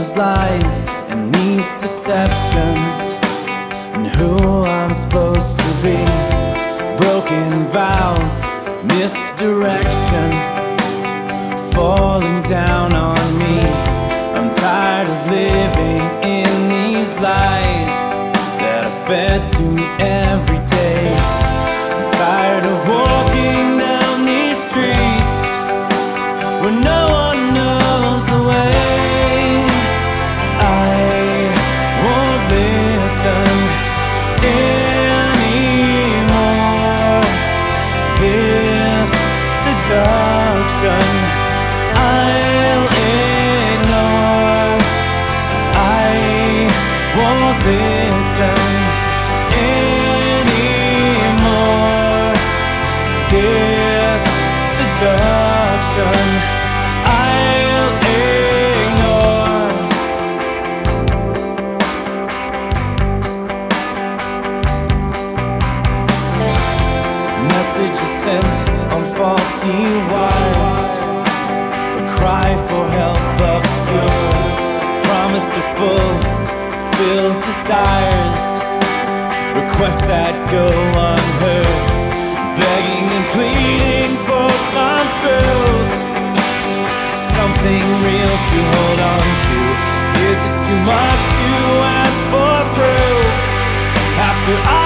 these lies and these deceptions, and who I'm supposed to be. Broken vows, misdirection, falling down on me. I'm tired of living in these lies that are fed to me every day. I'm tired of walking down these streets where no one knows the way. I won't listen anymore. This seduction I'll ignore. I won't listen anymore. This seduction I'll ignore. Messages sent on faulty wires, a cry for help obscure, promise of fulfilled desires, requests that go unheard, begging and pleading for some truth, something real to hold on to. Is it too much to ask for proof after